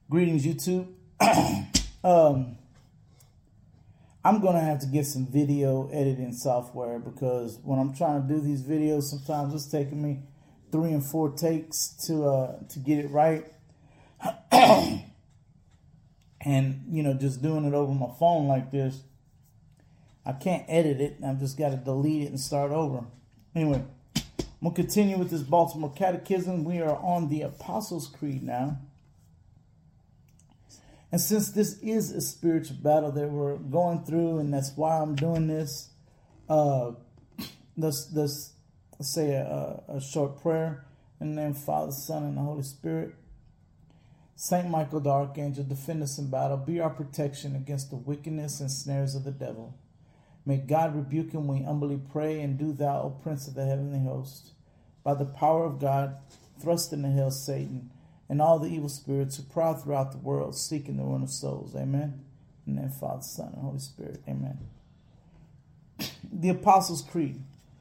Greetings, YouTube. I'm going to have to get some video editing software because when I'm trying to do these videos, sometimes it's taking me 3 and 4 takes to get it right. And, just doing it over my phone like this, I can't edit it. I've just got to delete it and start over. Anyway, I'm going to continue with this Baltimore Catechism. We are on the Apostles' Creed now. And since this is a spiritual battle that we're going through, and that's why I'm doing this, let's say a short prayer. In the name of the Father, Son, and the Holy Spirit. Saint Michael the Archangel, defend us in battle. Be our protection against the wickedness and snares of the devil. May God rebuke him, we humbly pray. And do thou, O Prince of the heavenly host, by the power of God, thrust into hell Satan and all the evil spirits who prowl throughout the world, seeking the ruin of souls. Amen. And then Father, Son, and Holy Spirit. Amen. The Apostles' Creed.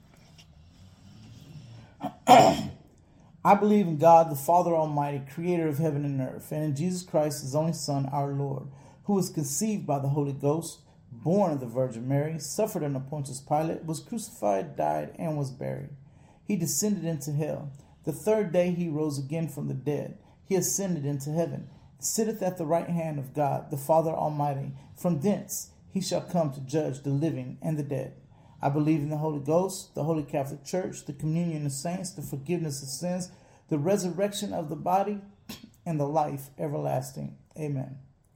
I believe in God, the Father Almighty, creator of heaven and earth, and in Jesus Christ, his only Son, our Lord, who was conceived by the Holy Ghost, born of the Virgin Mary, suffered under Pontius Pilate, was crucified, died, and was buried. He descended into hell. The third day he rose again from the dead. He ascended into heaven, sitteth at the right hand of God, the Father Almighty. From thence he shall come to judge the living and the dead. I believe in the Holy Ghost, the Holy Catholic Church, the communion of saints, the forgiveness of sins, the resurrection of the body, and the life everlasting. Amen.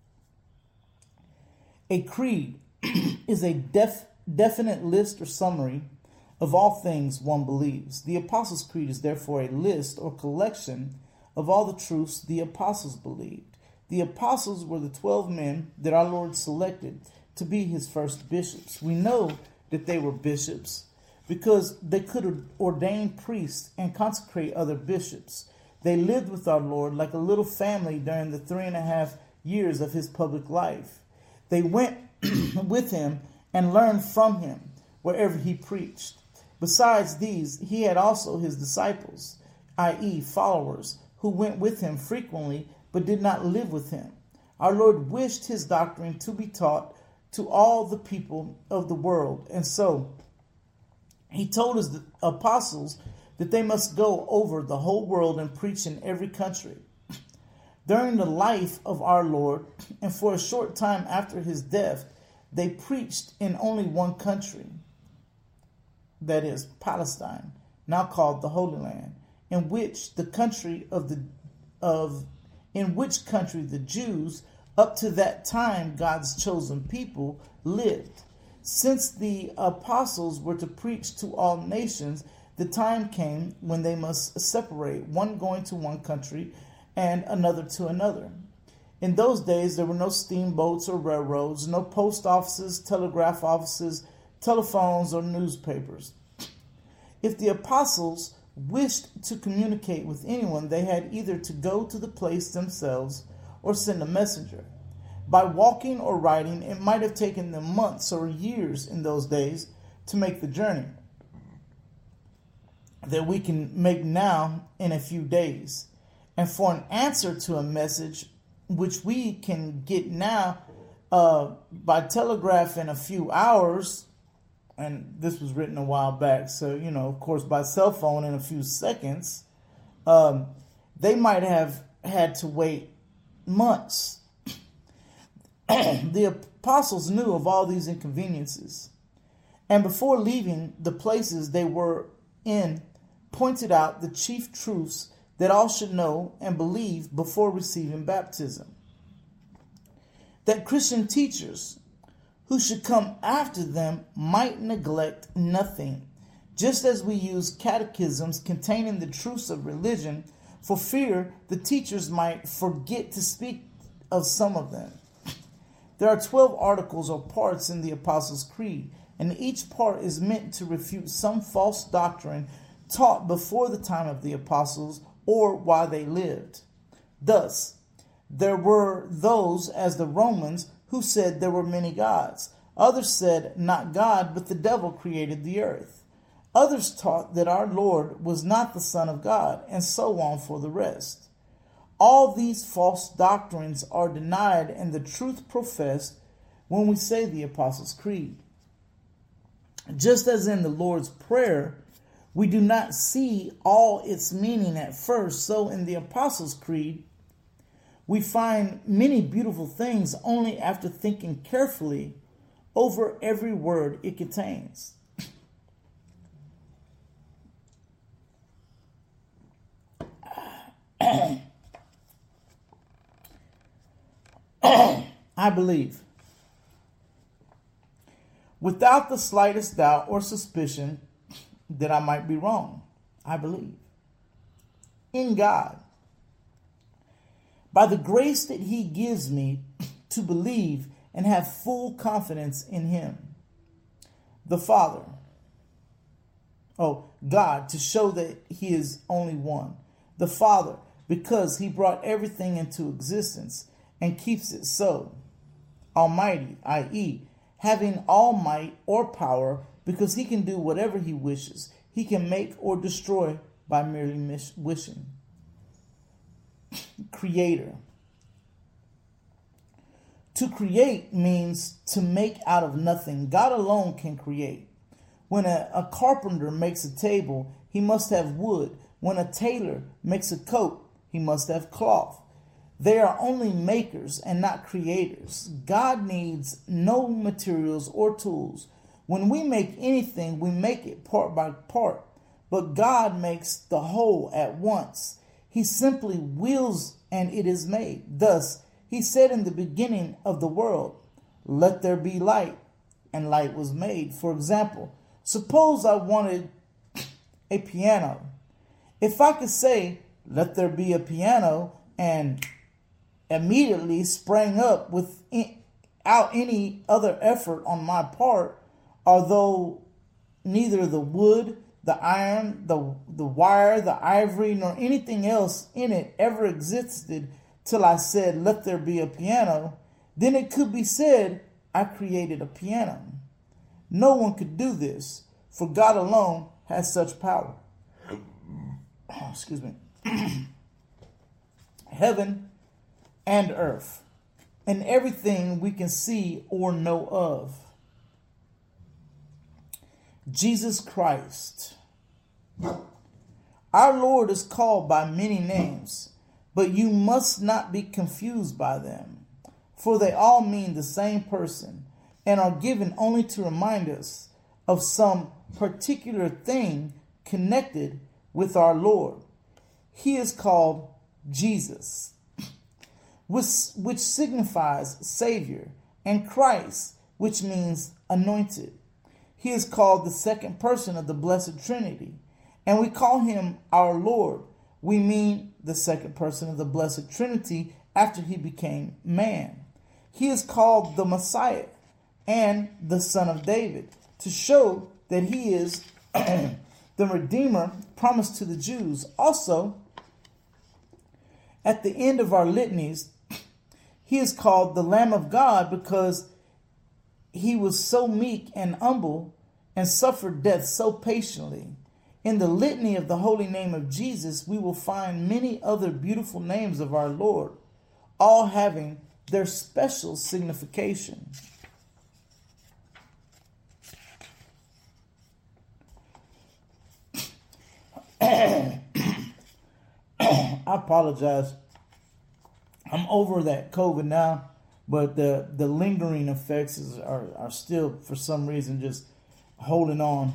A creed is a definite list or summary of all things one believes. The Apostles' Creed is therefore a list or collection of all the truths the apostles believed. The apostles were the 12 men that our Lord selected to be his first bishops. We know that they were bishops because they could ordain priests and consecrate other bishops. They lived with our Lord like a little family during the 3.5 years of his public life. They went with him and learned from him wherever he preached. Besides these, he had also his disciples, i.e., followers, who went with him frequently but did not live with him. Our Lord wished his doctrine to be taught to all the people of the world, and so he told his apostles that they must go over the whole world and preach in every country. During the life of our Lord, and for a short time after his death, they preached in only one country, that is Palestine, now called the Holy Land, in which country the Jews, up to that time God's chosen people, lived. Since the apostles were to preach to all nations, the time came when they must separate, one going to one country and another to another. In those days, there were no steamboats or railroads, no post offices, telegraph offices, telephones, or newspapers. If the apostles wished to communicate with anyone, they had either to go to the place themselves or send a messenger. By walking or riding, it might have taken them months or years in those days to make the journey that we can make now in a few days. And for an answer to a message, which we can get now by telegraph in a few hours, and this was written a while back, so, of course, by cell phone in a few seconds, they might have had to wait months. The apostles knew of all these inconveniences, and before leaving the places they were in, pointed out the chief truths that all should know and believe before receiving baptism. That Christian teachers who should come after them might neglect nothing, just as we use catechisms containing the truths of religion for fear the teachers might forget to speak of some of them. There are 12 articles or parts in the Apostles' Creed, and each part is meant to refute some false doctrine taught before the time of the apostles or while they lived. Thus, there were those, as the Romans, who said there were many gods. Others said not God, but the devil created the earth. Others taught that our Lord was not the Son of God, and so on for the rest. All these false doctrines are denied and the truth professed when we say the Apostles' Creed. Just as in the Lord's Prayer, we do not see all its meaning at first, so in the Apostles' Creed, we find many beautiful things only after thinking carefully over every word it contains. I believe, without the slightest doubt or suspicion that I might be wrong, I believe in God, by the grace that He gives me to believe and have full confidence in Him. The Father, God, to show that He is only one. The Father, because He brought everything into existence and keeps it so. Almighty, i.e., having all might or power, because He can do whatever He wishes. He can make or destroy by merely wishing. Creator. To create means to make out of nothing. God alone can create. When a carpenter makes a table, he must have wood. When a tailor makes a coat, he must have cloth. They are only makers and not creators. God needs no materials or tools. When we make anything, we make it part by part. But God makes the whole at once. He simply wills and it is made. Thus, He said in the beginning of the world, "Let there be light," and light was made. For example, suppose I wanted a piano. If I could say, "Let there be a piano," and immediately sprang up without any other effort on my part, although neither the wood, the iron, the wire, the ivory, nor anything else in it ever existed till I said, "Let there be a piano," then it could be said, I created a piano. No one could do this, for God alone has such power. Excuse me. Heaven and earth, and everything we can see or know of. Jesus Christ. Our Lord is called by many names, but you must not be confused by them, for they all mean the same person and are given only to remind us of some particular thing connected with our Lord. He is called Jesus, which signifies Savior, and Christ, which means anointed. He is called the second person of the Blessed Trinity, and we call Him our Lord. We mean the second person of the Blessed Trinity after He became man. He is called the Messiah and the Son of David, to show that He is the Redeemer promised to the Jews. Also, at the end of our litanies, He is called the Lamb of God because He was so meek and humble and suffered death so patiently. In the litany of the holy name of Jesus, we will find many other beautiful names of our Lord, all having their special signification. I apologize. I'm over that COVID now, but the lingering effects are still, for some reason, just holding on.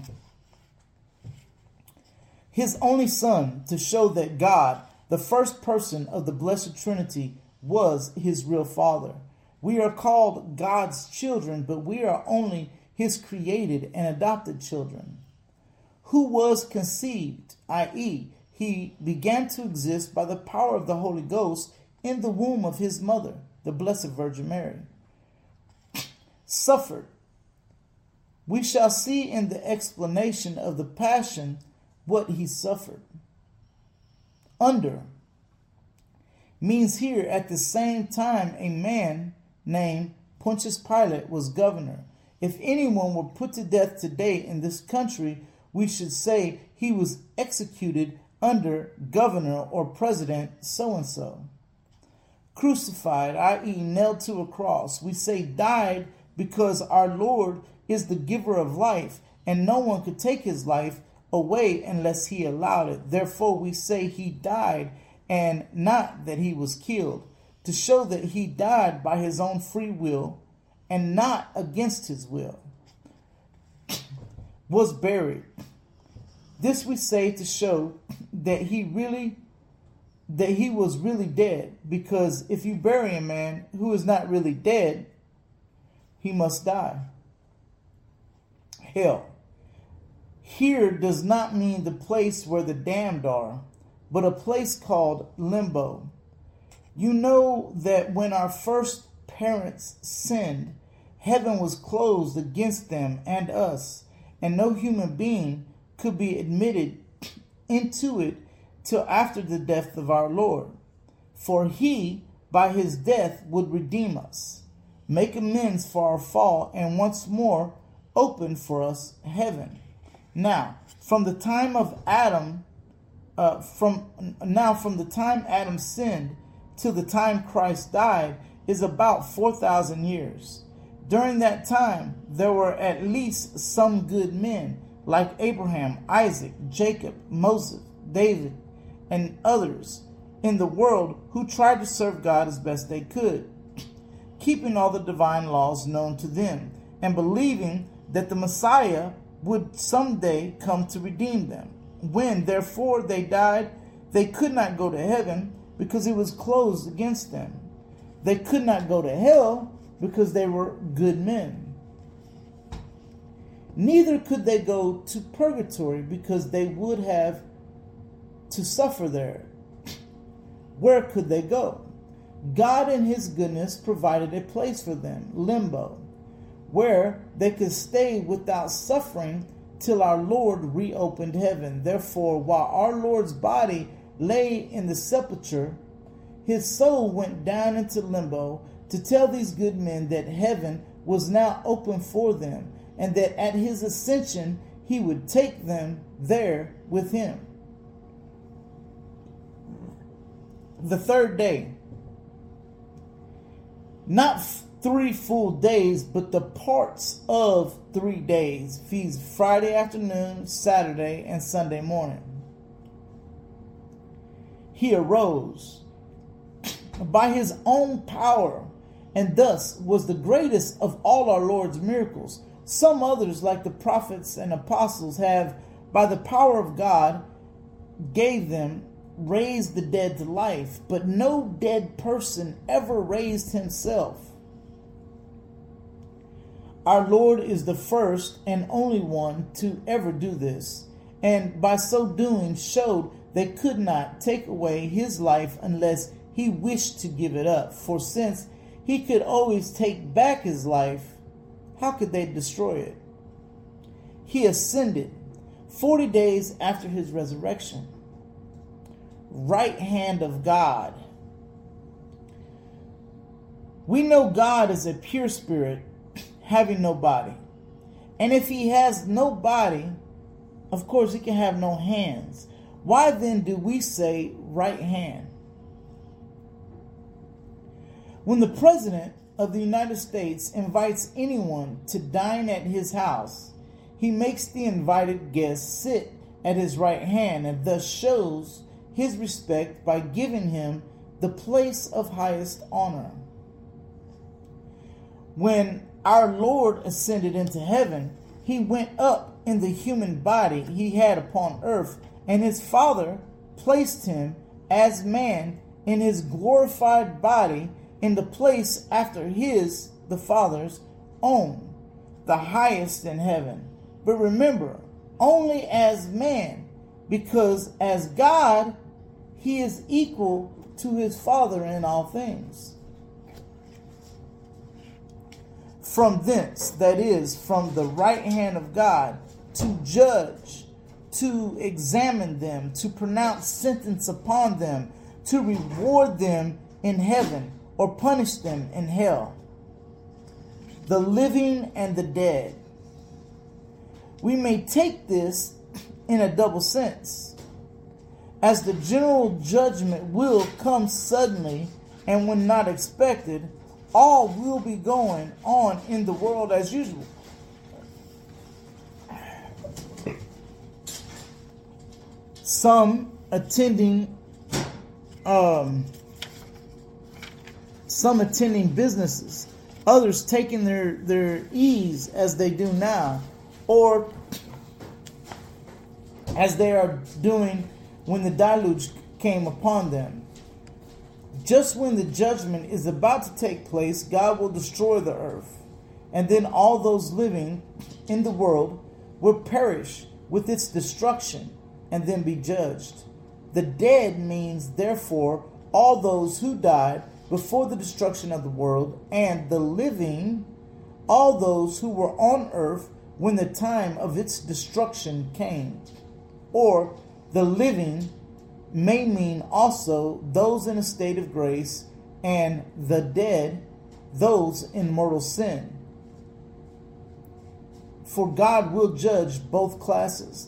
His only Son, to show that God, the first person of the Blessed Trinity, was His real Father. We are called God's children, but we are only His created and adopted children. Who was conceived, i.e., He began to exist by the power of the Holy Ghost in the womb of His mother, the Blessed Virgin Mary. Suffered. We shall see in the explanation of the Passion what He suffered. Under means here at the same time a man named Pontius Pilate was governor. If anyone were put to death today in this country, we should say he was executed under governor or president so-and-so. Crucified, i.e. nailed to a cross. We say died because our Lord is the giver of life, and no one could take his life away unless he allowed it. Therefore, we say he died and not that he was killed, to show that he died by his own free will and not against his will. Was buried. This we say to show that he was really dead, because if you bury a man who is not really dead, he must die. Hell. Here does not mean the place where the damned are, but a place called limbo. You know that when our first parents sinned, heaven was closed against them and us, and no human being could be admitted into it till after the death of our Lord. For he, by his death, would redeem us, make amends for our fall, and once more open for us heaven. Now, from the time Adam sinned till the time Christ died is about 4,000 years. During that time, there were at least some good men like Abraham, Isaac, Jacob, Moses, David, and others in the world who tried to serve God as best they could, keeping all the divine laws known to them, and believing that the Messiah would someday come to redeem them. When, therefore, they died, they could not go to heaven because it was closed against them. They could not go to hell because they were good men. Neither could they go to purgatory because they would have to suffer there. Where could they go? God in his goodness provided a place for them, limbo, where they could stay without suffering till our Lord reopened heaven. Therefore, while our Lord's body lay in the sepulchre, his soul went down into limbo to tell these good men that heaven was now open for them, and that at his ascension he would take them there with him. The third day. Not 3 full days, but the parts of 3 days. Feeds Friday afternoon, Saturday, and Sunday morning. He arose by his own power, and thus was the greatest of all our Lord's miracles. Some others, like the prophets and apostles, have, by the power of God gave them, raised the dead to life, but no dead person ever raised himself. Our Lord is the first and only one to ever do this, and by so doing showed they could not take away his life unless he wished to give it up. For since he could always take back his life, how could they destroy it? He ascended 40 days after his resurrection. Right hand of God. We know God is a pure spirit, having no body. And if he has no body, of course he can have no hands. Why then do we say right hand? When the President of the United States invites anyone to dine at his house, he makes the invited guest sit at his right hand, and thus shows his respect by giving him the place of highest honor. When our Lord ascended into heaven, he went up in the human body he had upon earth, and his Father placed him as man in his glorified body in the place after his, the Father's, own, the highest in heaven. But remember, only as man, because as God, he is equal to his Father in all things. From thence, that is, from the right hand of God, to judge, to examine them, to pronounce sentence upon them, to reward them in heaven, or punish them in hell, the living and the dead. We may take this in a double sense. As the general judgment will come suddenly and when not expected, all will be going on in the world as usual. Some attending businesses, others taking their ease as they do now, or as they are doing when the deluge came upon them. Just when the judgment is about to take place, God will destroy the earth, and then all those living in the world will perish with its destruction and then be judged. The dead means, therefore, all those who died before the destruction of the world, and the living, all those who were on earth when the time of its destruction came. Or the living may mean also those in a state of grace, and the dead, those in mortal sin. For God will judge both classes.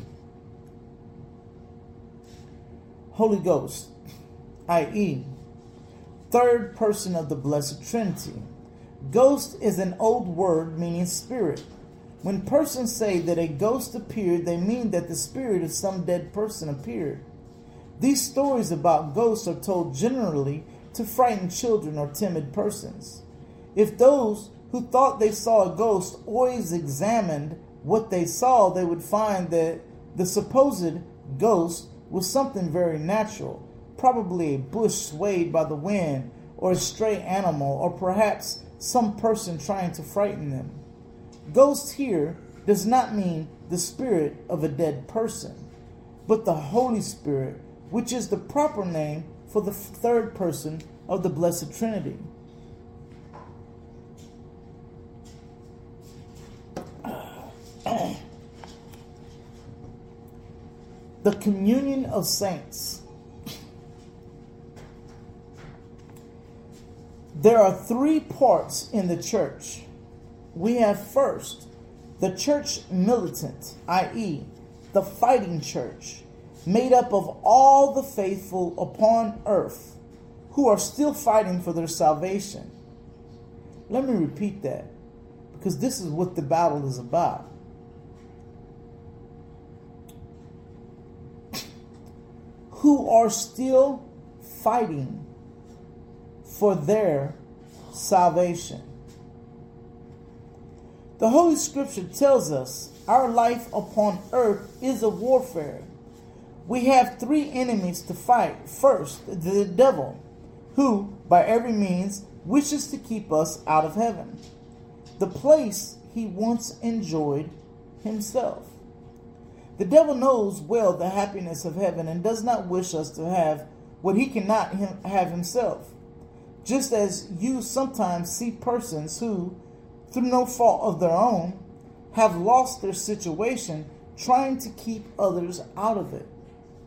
Holy Ghost, i.e., third person of the Blessed Trinity. Ghost is an old word meaning spirit. When persons say that a ghost appeared, they mean that the spirit of some dead person appeared. These stories about ghosts are told generally to frighten children or timid persons. If those who thought they saw a ghost always examined what they saw, they would find that the supposed ghost was something very natural, probably a bush swayed by the wind, or a stray animal, or perhaps some person trying to frighten them. Ghost here does not mean the spirit of a dead person, but the Holy Spirit, which is the proper name for the third person of the Blessed Trinity. The communion of saints. There are three parts in the church. We have first the church militant, i.e., the fighting church, made up of all the faithful upon earth who are still fighting for their salvation. Let me repeat that, because this is what the battle is about. Who are still fighting for their salvation. The Holy Scripture tells us our life upon earth is a warfare. We have three enemies to fight. First, the devil, who, by every means, wishes to keep us out of heaven, the place he once enjoyed himself. The devil knows well the happiness of heaven and does not wish us to have what he cannot have himself. Just as you sometimes see persons who, through no fault of their own, have lost their situation trying to keep others out of it.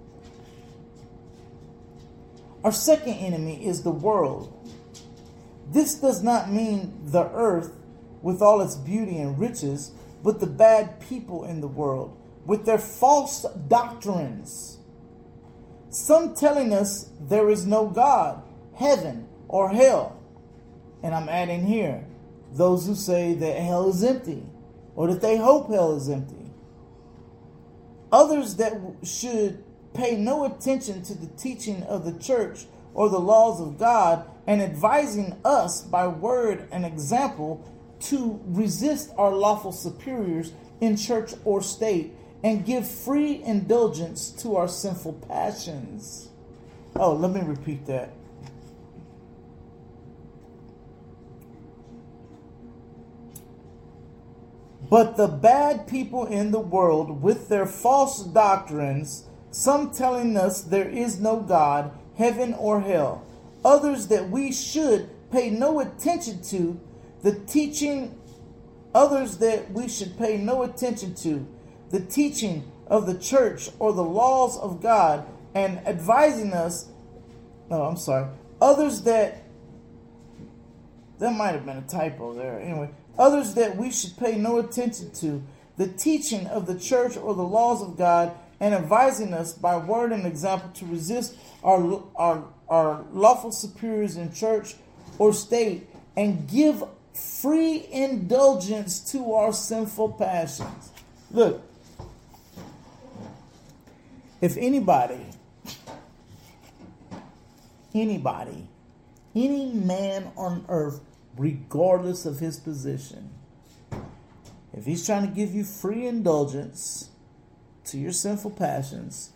Our second enemy is the world. This does not mean the earth with all its beauty and riches, but the bad people in the world with their false doctrines. Some telling us there is no God, heaven, or hell. And I'm adding here, those who say that hell is empty, or that they hope hell is empty. Others that should pay no attention to the teaching of the church or the laws of God, and advising us by word and example to resist our lawful superiors in church or state, and give free indulgence to our sinful passions. Oh, let me repeat that. But the bad people in the world with their false doctrines, some telling us there is no God, heaven or hell, others that we should pay no attention to the teaching, the teaching of the church or the laws of God, and advising us, others that might have been a typo there. Anyway, others that we should pay no attention to the teaching of the church or the laws of God, and advising us by word and example to resist our lawful superiors in church or state and give free indulgence to our sinful passions. Look, if anybody, any man on earth, regardless of his position, if he's trying to give you free indulgence to your sinful passions,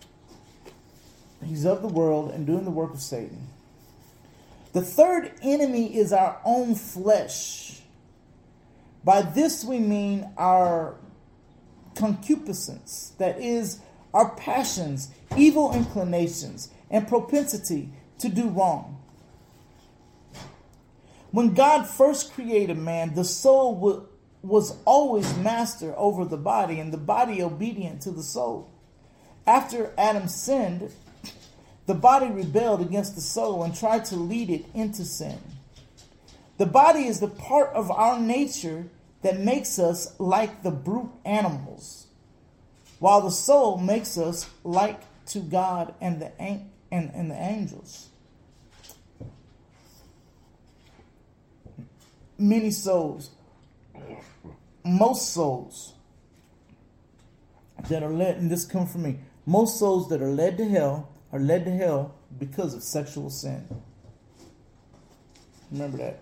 he's of the world and doing the work of Satan. The third enemy is our own flesh. By this we mean our concupiscence, that is, our passions, evil inclinations, and propensity to do wrong. When God first created man, the soul was always master over the body, and the body obedient to the soul. After Adam sinned, the body rebelled against the soul and tried to lead it into sin. The body is the part of our nature that makes us like the brute animals, while the soul makes us like to God and the angels. Many souls, most souls that are led, and this comes from me, most souls that are led to hell are led to hell because of sexual sin. Remember that.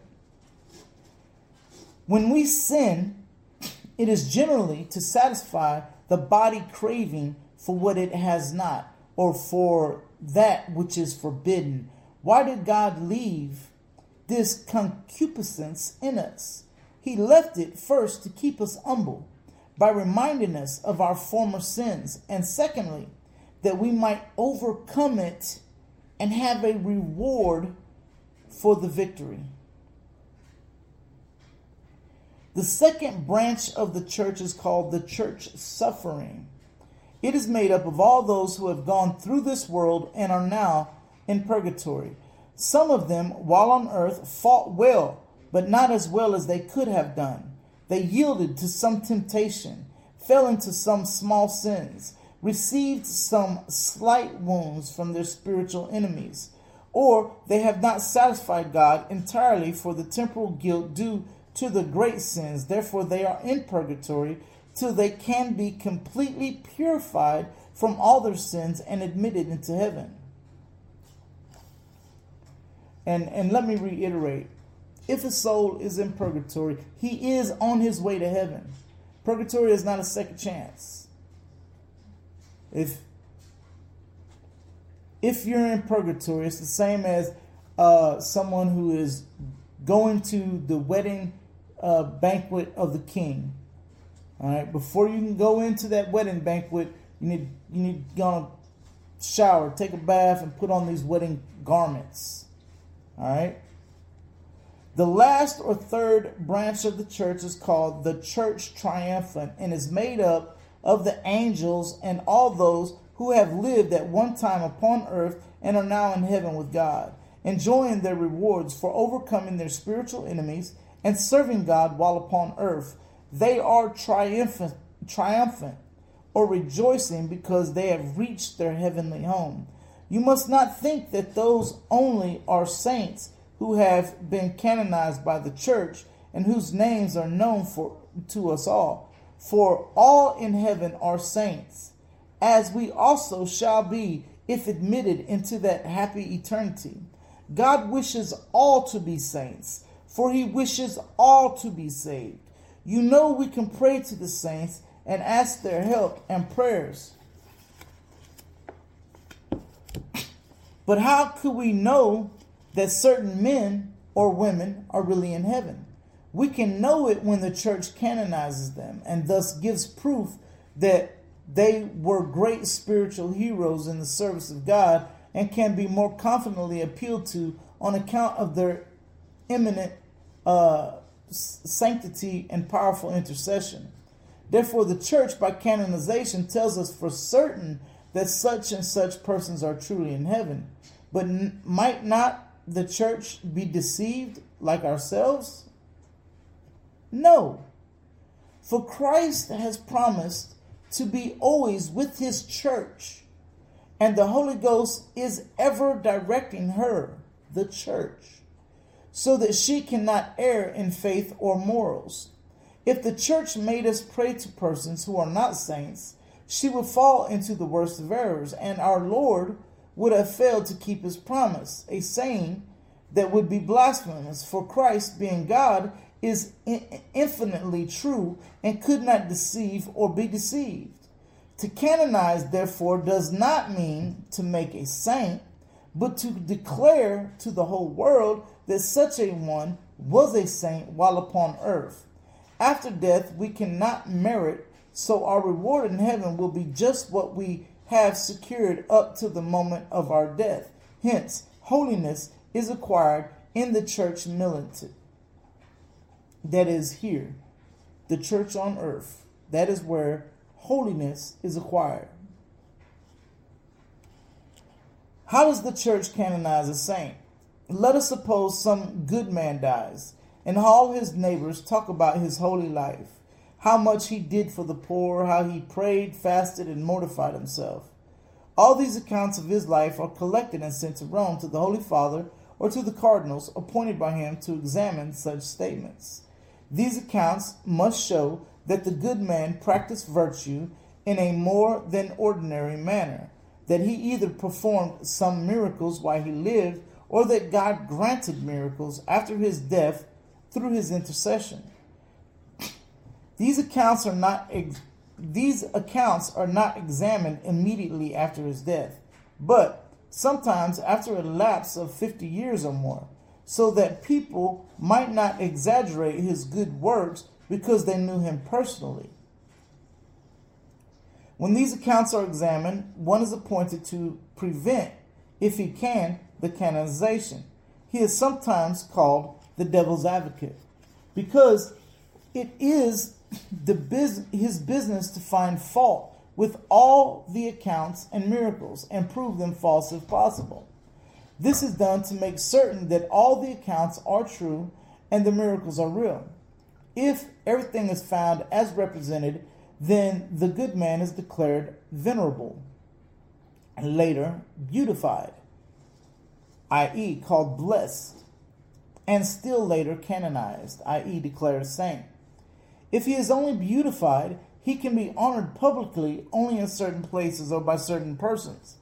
When we sin, it is generally to satisfy the body craving for what it has not, or for that which is forbidden. Why did God leave this concupiscence in us? He left it first to keep us humble by reminding us of our former sins, and secondly, that we might overcome it and have a reward for the victory. The second branch of the church is called the church suffering. It is made up of all those who have gone through this world and are now in purgatory. Some of them, while on earth, fought well, but not as well as they could have done. They yielded to some temptation, fell into some small sins, received some slight wounds from their spiritual enemies, or they have not satisfied God entirely for the temporal guilt due to the great sins. Therefore, they are in purgatory till they can be completely purified from all their sins and admitted into heaven. And let me reiterate, if a soul is in purgatory, he is on his way to heaven. Purgatory is not a second chance. If you're in purgatory, it's the same as someone who is going to the wedding banquet of the king. All right, before you can go into that wedding banquet, you need to go shower, take a bath, and put on these wedding garments. All right. The last or third branch of the church is called the church triumphant and is made up of the angels and all those who have lived at one time upon earth and are now in heaven with God, enjoying their rewards for overcoming their spiritual enemies and serving God while upon earth. They are triumphant, or rejoicing because they have reached their heavenly home. You must not think that those only are saints who have been canonized by the church and whose names are known to us all. For all in heaven are saints, as we also shall be if admitted into that happy eternity. God wishes all to be saints, for he wishes all to be saved. You know we can pray to the saints and ask their help and prayers. But how could we know that certain men or women are really in heaven? We can know it when the church canonizes them and thus gives proof that they were great spiritual heroes in the service of God and can be more confidently appealed to on account of their eminent sanctity and powerful intercession. Therefore, the church by canonization tells us for certain that such and such persons are truly in heaven. But might not the church be deceived like ourselves? No. For Christ has promised to be always with his church, and the Holy Ghost is ever directing her, the church, so that she cannot err in faith or morals. If the church made us pray to persons who are not saints, she would fall into the worst of errors, and our Lord would have failed to keep his promise, a saying that would be blasphemous, for Christ, being God, is infinitely true and could not deceive or be deceived. To canonize, therefore, does not mean to make a saint, but to declare to the whole world that such a one was a saint while upon earth. After death, we cannot merit, so our reward in heaven will be just what we have secured up to the moment of our death. Hence, holiness is acquired in the church militant. That is here, the church on earth. That is where holiness is acquired. How does the church canonize a saint? Let us suppose some good man dies, and all his neighbors talk about his holy life, how much he did for the poor, how he prayed, fasted, and mortified himself. All these accounts of his life are collected and sent to Rome to the Holy Father or to the cardinals appointed by him to examine such statements. These accounts must show that the good man practiced virtue in a more than ordinary manner, that he either performed some miracles while he lived, or that God granted miracles after his death through his intercession. These accounts are not examined immediately after his death, but sometimes after a lapse of 50 years or more, so that people might not exaggerate his good works because they knew him personally. When these accounts are examined, one is appointed to prevent, if he can, the canonization. He is sometimes called the devil's advocate, because it is his business to find fault with all the accounts and miracles and prove them false if possible. This is done to make certain that all the accounts are true and the miracles are real. If everything is found as represented, then the good man is declared venerable, and later beautified, i.e. called blessed, and still later canonized, i.e. declared a saint. If he is only beautified, he can be honored publicly only in certain places or by certain persons.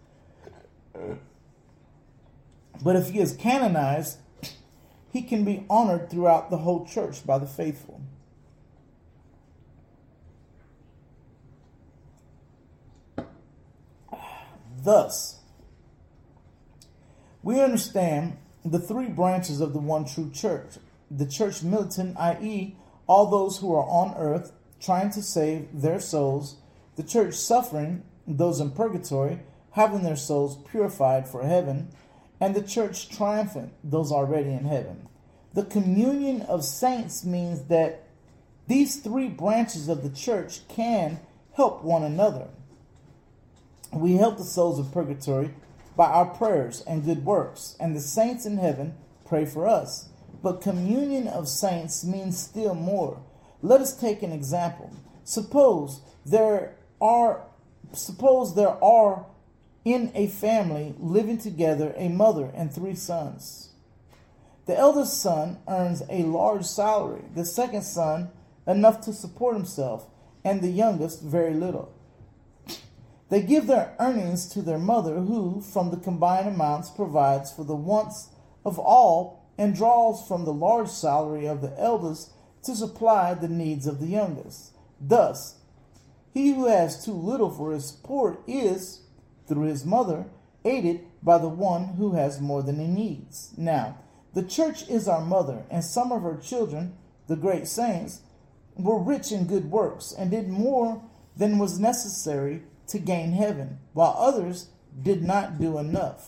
But if he is canonized, he can be honored throughout the whole church by the faithful. Thus, we understand the three branches of the one true church. The church militant, i.e., all those who are on earth trying to save their souls. The church suffering, those in purgatory, having their souls purified for heaven. And the church triumphant, those already in heaven. The communion of saints means that these three branches of the church can help one another. We help the souls of purgatory by our prayers and good works, and the saints in heaven pray for us. But communion of saints means still more. Let us take an example. Suppose there are in a family living together a mother and 3 sons. The eldest son earns a large salary, the second son enough to support himself, and the youngest very little. They give their earnings to their mother, who, from the combined amounts, provides for the wants of all and draws from the large salary of the eldest to supply the needs of the youngest. Thus, he who has too little for his support is, through his mother, aided by the one who has more than he needs. Now, the church is our mother, and some of her children, the great saints, were rich in good works and did more than was necessary to gain heaven, while others did not do enough.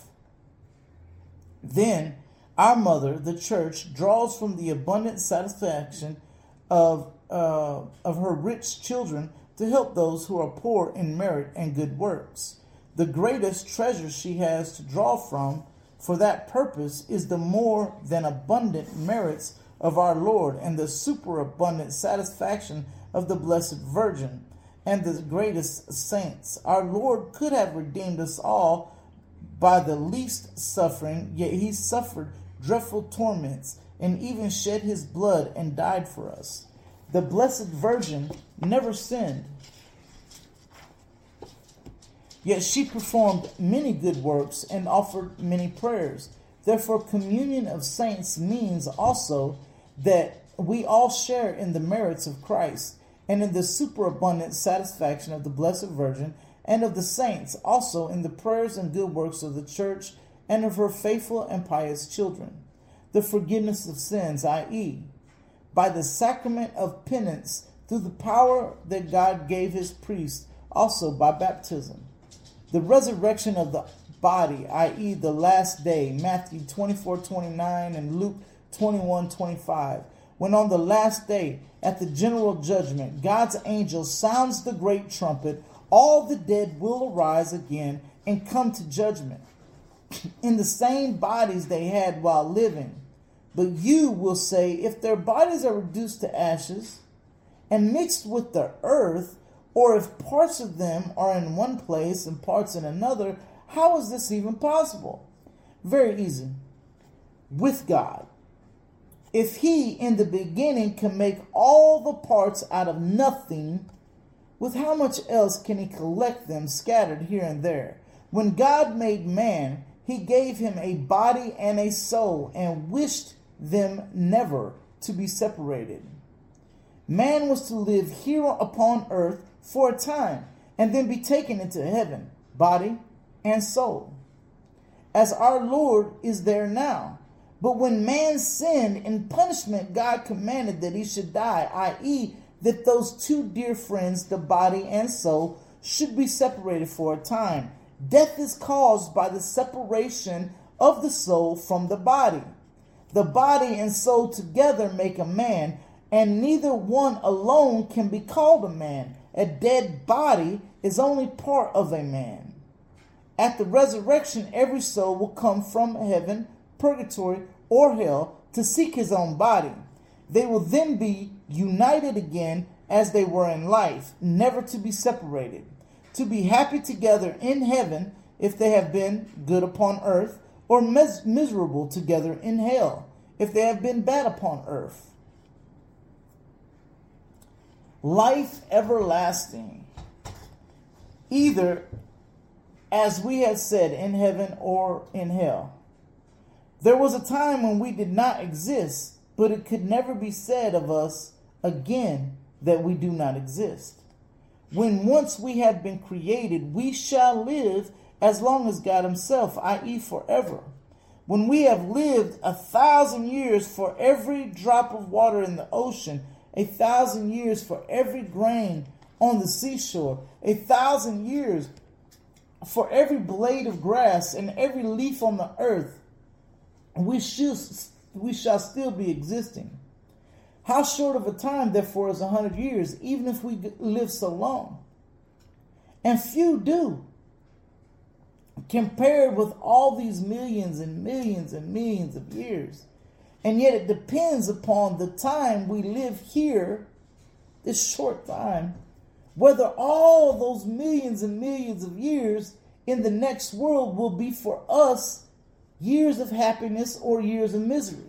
Then our mother, the church, draws from the abundant satisfaction of her rich children to help those who are poor in merit and good works. The greatest treasure she has to draw from for that purpose is the more than abundant merits of our Lord and the superabundant satisfaction of the Blessed Virgin. and the greatest saints. Our Lord could have redeemed us all by the least suffering, yet he suffered dreadful torments and even shed his blood and died for us. The Blessed Virgin never sinned, yet she performed many good works and offered many prayers. Therefore, communion of saints means also that we all share in the merits of Christ and in the superabundant satisfaction of the Blessed Virgin and of the saints, also in the prayers and good works of the church and of her faithful and pious children. The forgiveness of sins, i.e., by the sacrament of penance through the power that God gave his priests, also by baptism. The resurrection of the body, i.e., the last day, Matthew 24:29 and Luke 21:25. When on the last day, at the general judgment, God's angel sounds the great trumpet, all the dead will arise again and come to judgment in the same bodies they had while living. But you will say, if their bodies are reduced to ashes and mixed with the earth, or if parts of them are in one place and parts in another, how is this even possible? Very easy. With God. If he in the beginning can make all the parts out of nothing, with how much else can he collect them scattered here and there? When God made man, he gave him a body and a soul and wished them never to be separated. Man was to live here upon earth for a time and then be taken into heaven, body and soul, as our Lord is there now. But when man sinned, in punishment, God commanded that he should die, i.e., that those two dear friends, the body and soul, should be separated for a time. Death is caused by the separation of the soul from the body. The body and soul together make a man, and neither one alone can be called a man. A dead body is only part of a man. At the resurrection, every soul will come from heaven, purgatory, or hell to seek his own body. They will then be united again as they were in life, never to be separated, to be happy together in heaven if they have been good upon earth, or miserable together in hell if they have been bad upon earth. Life everlasting, either, as we have said, in heaven or in hell. There was a time when we did not exist, but it could never be said of us again that we do not exist. When once we have been created, we shall live as long as God himself, i.e., forever. When we have lived 1,000 years for every drop of water in the ocean, 1,000 years for every grain on the seashore, 1,000 years for every blade of grass and every leaf on the earth, we shall still be existing. How short of a time, therefore, is 100 years, even if we live so long? And few do, compared with all these millions and millions and millions of years. And yet it depends upon the time we live here, this short time, whether all those millions and millions of years in the next world will be for us years of happiness or years of misery.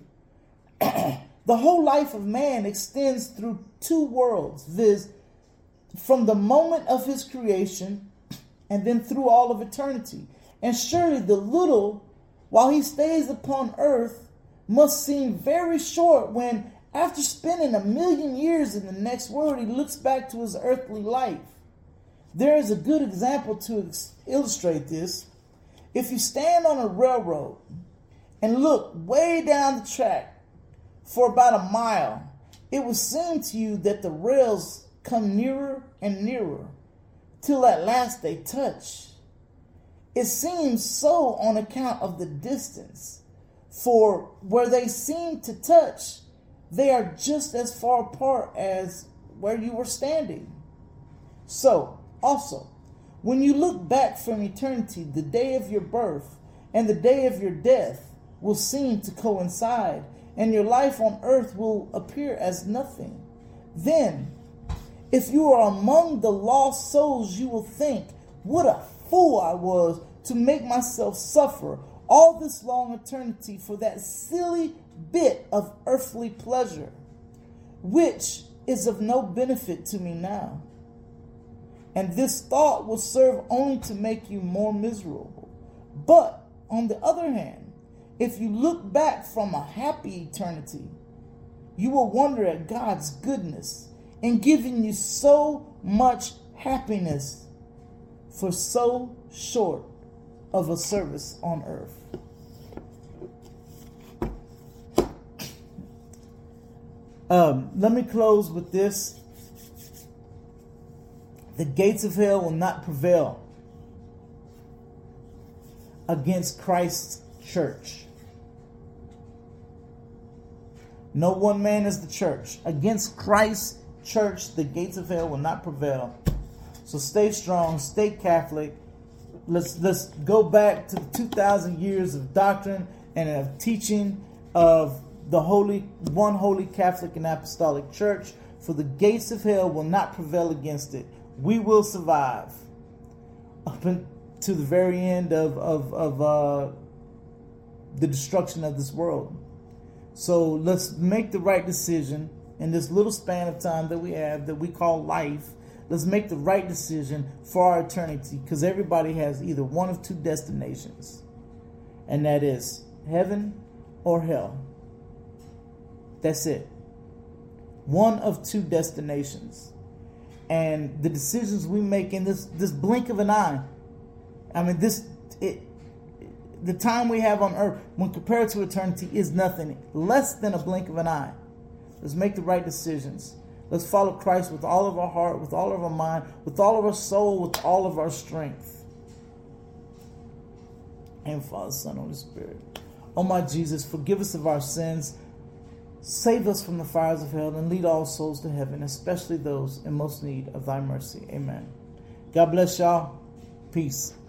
The whole life of man extends through two worlds, viz., from the moment of his creation and then through all of eternity. And surely the little, while he stays upon earth, must seem very short when, after spending 1,000,000 years in the next world, he looks back to his earthly life. There is a good example to illustrate this. If you stand on a railroad and look way down the track for about a mile, it will seem to you that the rails come nearer and nearer till at last they touch. It seems so on account of the distance, for where they seem to touch, they are just as far apart as where you were standing. So, also, when you look back from eternity, the day of your birth and the day of your death will seem to coincide, and your life on earth will appear as nothing. Then, If you are among the lost souls, you will think, what a fool I was to make myself suffer all this long eternity for that silly bit of earthly pleasure, which is of no benefit to me now. And this thought will serve only to make you more miserable. But on the other hand, if you look back from a happy eternity, you will wonder at God's goodness in giving you so much happiness for so short of a service on earth. Let me close with this. The gates of hell will not prevail against Christ's church. No one man is the church. Against Christ's church, the gates of hell will not prevail. So stay strong, stay Catholic. Let's go back to the 2,000 years of doctrine and of teaching of the one holy Catholic and Apostolic Church. For the gates of hell will not prevail against it. We will survive up to the very end of the destruction of this world. So let's make the right decision in this little span of time that we have, that we call life. Let's make the right decision for our eternity, because everybody has either one of two destinations, and that is heaven or hell. That's it. One of two destinations. And the decisions we make in this blink of an eye, I mean, the time we have on earth, when compared to eternity, is nothing less than a blink of an eye. Let's make the right decisions. Let's follow Christ with all of our heart, with all of our mind, with all of our soul, with all of our strength. And Father, Son, Holy Spirit. Oh my Jesus, forgive us of our sins. Save us from the fires of hell and lead all souls to heaven, especially those in most need of thy mercy. Amen. God bless y'all. Peace.